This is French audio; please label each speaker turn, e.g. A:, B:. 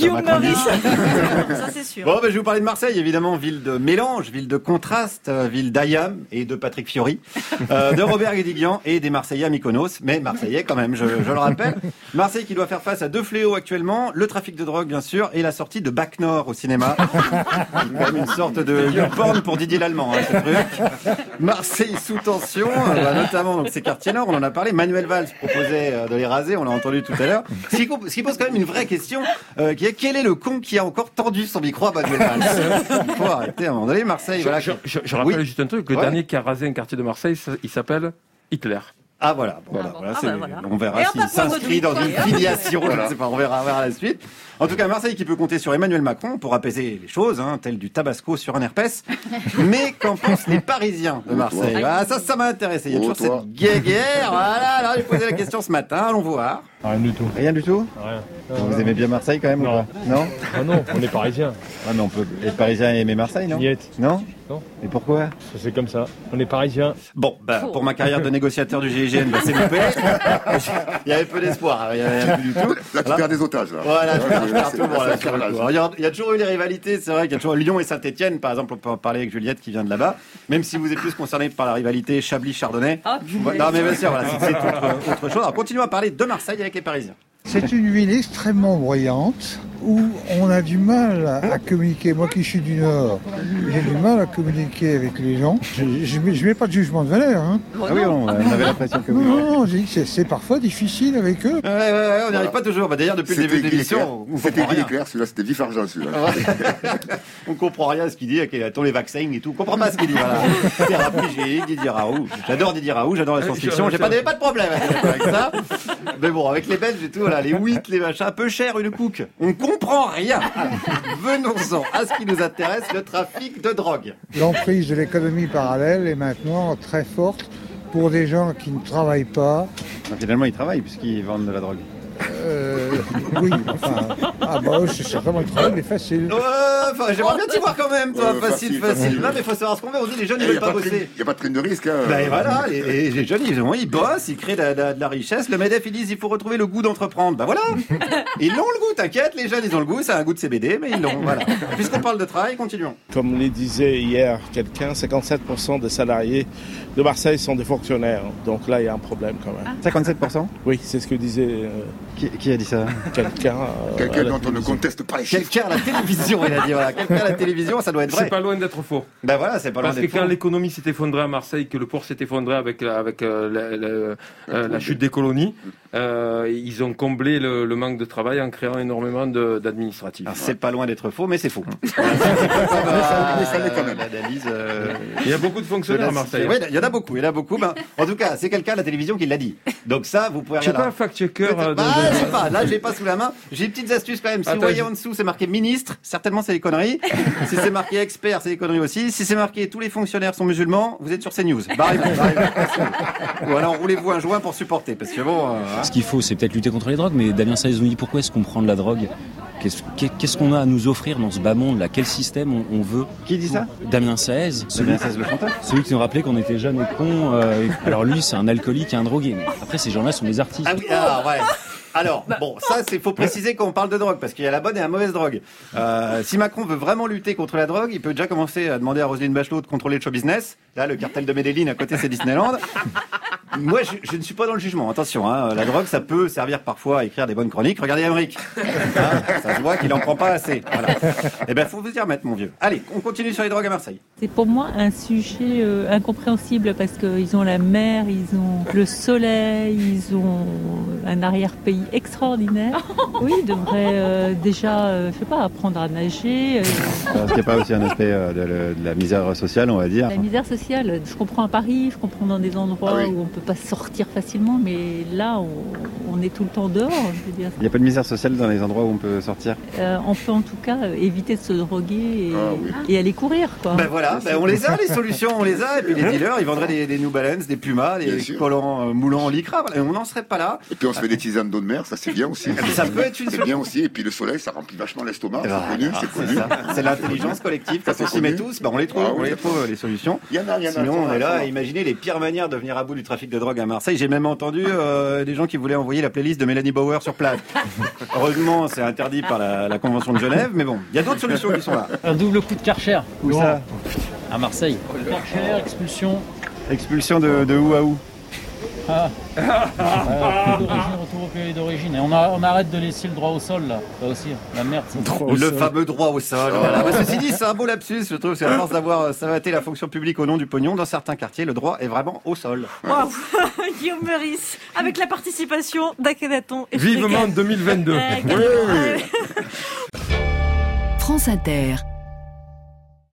A: Guillaume Meurice. Ça, c'est sûr.
B: Bon, je vais vous parler de Marseille, évidemment, ville de mélange, ville de contraste, ville d'Ayam et de Patrick Fiori, de Robert Guédiguian et des Marseillais à Mykonos, mais Marseillais quand même, je le rappelle. Marseille qui doit faire face à 2 fléaux actuellement, le trafic de drogue, bien sûr, et la sortie de Bac Nord au cinéma. C'est quand même une sorte de YouPorn pour Didier Lallemand, ce truc. Marseille sous tension, notamment donc ces quartiers nord, on en a parlé. Manuel Valls proposait de les raser, on l'a entendu tout à l'heure. Ce qui pose quand même une vraie question, qui est quel est le con qui a encore tendu son micro à Manuel Valls? Il faut arrêter à un moment donné, Marseille.
C: Je rappelle juste un truc, le dernier qui a rasé un quartier de Marseille, il s'appelle Hitler.
B: Ah voilà. On verra s'il s'inscrit dans une filiation, je ne sais pas, on verra la suite. En tout cas, Marseille qui peut compter sur Emmanuel Macron pour apaiser les choses, tel du tabasco sur un herpès. Mais qu'en pensent les Parisiens de Marseille? Ça m'a intéressé. Il y a toujours cette guéguerre. Voilà, alors j'ai posé la question ce matin, allons voir.
D: Rien du tout.
B: Rien du tout?
D: Rien.
B: Vous aimez bien Marseille quand même ou pas? Non?
D: Ah non, on est Parisiens.
B: Ah mais on peut être Parisien et aimer Marseille, non? Non?
D: Non.
B: Et pourquoi?
D: C'est comme ça. On est Parisiens.
B: Bon, pour ma carrière de négociateur du GIGN, c'est loupé. Il y avait peu d'espoir, il y avait plus du tout.
E: Là, tu perds des otages. Là.
B: Voilà, il y a toujours eu des rivalités, c'est vrai qu'il y a toujours Lyon et Saint-Etienne, par exemple, on peut en parler avec Juliette qui vient de là-bas, même si vous êtes plus concerné par la rivalité Chablis-Chardonnay. Non mais bien sûr, voilà, c'est autre chose. Alors continuons à parler de Marseille avec les Parisiens.
F: C'est une ville extrêmement bruyante où on a du mal à communiquer. Moi qui suis du Nord, j'ai du mal à communiquer avec les gens. Je mets pas de jugement de valeur. Hein.
B: Ah oui, on avait l'impression que vous...
F: Non, j'ai dit que c'est parfois difficile avec eux.
B: Ouais, on n'y arrive pas toujours. D'ailleurs, depuis le début de l'émission,
E: c'était Guy Leclerc, celui-là, c'était vif argent, celui-là.
B: On comprend rien à ce qu'il dit, attends les vaccins et tout. On comprend pas ce qu'il dit. Voilà. Thérapie génique, Didier Raoult. J'adore Didier Raoult, j'adore la science-fiction. J'ai pas de problème avec ça. Mais bon, avec les Belges et tout, voilà, les wheat, les machins, un peu cher une cook. On comprend rien. Venons-en à ce qui nous intéresse, le trafic de drogue.
F: L'emprise de l'économie parallèle est maintenant très forte pour des gens qui ne travaillent pas.
B: Finalement, ils travaillent puisqu'ils vendent de la drogue.
F: Oui, c'est certainement le travail, mais facile.
B: J'aimerais bien t'y voir quand même, toi. Facile. Là, mais il faut savoir ce qu'on veut. On dit les jeunes, ils veulent pas bosser.
E: Il n'y a pas de prime de risque.
B: Voilà, les jeunes, ils bossent, ils créent de la richesse. Le MEDEF, ils disent, il faut retrouver le goût d'entreprendre. Voilà. Ils l'ont le goût, t'inquiète. Les jeunes, ils ont le goût. C'est un goût de CBD, mais ils l'ont. Voilà. Puisqu'on parle de travail, continuons.
G: Comme le disait hier quelqu'un, 57% des salariés de Marseille sont des fonctionnaires. Donc là, il y a un problème quand même.
B: 57%?
G: Oui, c'est ce que disait...
B: Qui a dit ça?
E: Quelqu'un dont on ne conteste pas les chiffres.
B: Quelqu'un à la télévision, il a dit. Voilà. Quelqu'un à la télévision, ça doit être vrai.
C: C'est pas loin d'être faux.
B: Voilà, c'est pas loin d'être faux.
C: Parce que quand l'économie s'est effondrée à Marseille, que le port s'est effondré avec la chute des colonies, ils ont comblé le manque de travail en créant énormément d'administratifs.
B: C'est pas loin d'être faux, mais c'est faux.
C: Il y a beaucoup de fonctionnaires à Marseille.
B: Oui, il y en a beaucoup. En tout cas, c'est quelqu'un à la télévision qui l'a dit. Donc ça, vous pouvez regarder.
C: Je sais pas, fact-checker.
B: Je sais pas. Là, j'ai pas sous la main. J'ai des petites astuces quand même. Si vous voyez en dessous, c'est marqué ministre. Certainement, c'est des conneries. Si c'est marqué expert, c'est des conneries aussi. Si c'est marqué tous les fonctionnaires sont musulmans, vous êtes sur CNews. Ou alors roulez-vous un joint pour supporter. Parce que bon.
H: Ce qu'il faut, c'est peut-être lutter contre les drogues. Mais Damien Saez nous dit pourquoi est-ce qu'on prend de la drogue? Qu'est-ce qu'on a à nous offrir dans ce bas monde là? Quel système on veut?
B: Qui dit ça?
H: Damien Saez.
B: Damien Saez, le chanteur.
H: Celui qui nous rappelait qu'on était jeunes et cons. Alors lui, c'est un alcoolique et un drogué. Mais après, ces gens-là sont des artistes.
B: Ah oui, ouais. Alors, bon, ça, faut préciser quand on parle de drogue, parce qu'il y a la bonne et la mauvaise drogue. Si Macron veut vraiment lutter contre la drogue, il peut déjà commencer à demander à Roselyne Bachelot de contrôler le show business. Là, le cartel de Medellín, à côté, c'est Disneyland. Moi, je ne suis pas dans le jugement. Attention, la drogue, ça peut servir parfois à écrire des bonnes chroniques. Regardez Aymeric. Ça se voit qu'il en prend pas assez. Voilà. Eh ben, faut vous y remettre, mon vieux. Allez, on continue sur les drogues à Marseille.
I: C'est pour moi un sujet incompréhensible parce qu'ils ont la mer, ils ont le soleil, ils ont un arrière-pays extraordinaire. Oui, ils devraient déjà, je sais pas, apprendre à nager.
B: Est-ce qu'il n'y a pas aussi un aspect de la misère sociale, on va dire?
I: La misère sociale, je comprends à Paris, je comprends dans des endroits où on peut pas sortir facilement, mais là, on est tout le temps dehors, je veux dire.
B: Il n'y a pas de misère sociale dans les endroits où on peut sortir?
I: On peut en tout cas éviter de se droguer et aller courir, quoi.
B: Ben voilà, on les a, les solutions, on les a. Et puis les dealers, ils vendraient des New Balance, des Pumas, des collants moulants en lycra. On n'en serait pas là.
E: Et puis on se fait des tisanes d'eau de mer. mer, ça c'est bien aussi.
B: Ça peut être une
E: C'est bien aussi, et puis le soleil, ça remplit vachement l'estomac, c'est connu.
B: C'est l'intelligence collective, quand on s'y met tous, on les trouve, les solutions.
E: Il y en a.
B: Sinon, on est là à imaginer les pires manières de venir à bout du trafic de drogue à Marseille. J'ai même entendu des gens qui voulaient envoyer la playlist de Mélanie Bauer sur place. Heureusement, c'est interdit par la Convention de Genève, mais bon, il y a d'autres solutions qui sont là.
J: Un double coup de Karcher.
B: Où ça ?
J: À Marseille. Karcher, expulsion.
B: Expulsion de où à où ?
J: Retour au pays d'origine. Et on arrête de laisser le droit au sol, là. Ça aussi, la merde.
B: Le fameux droit au sol. Voilà. Ceci dit, c'est un beau lapsus, je trouve. C'est à force d'avoir savaté la fonction publique au nom du pognon. Dans certains quartiers, le droit est vraiment au sol.
A: Wow. Guillaume Meurice, avec la participation d'Akhenaton et
C: Vivement 2022.
A: France Inter.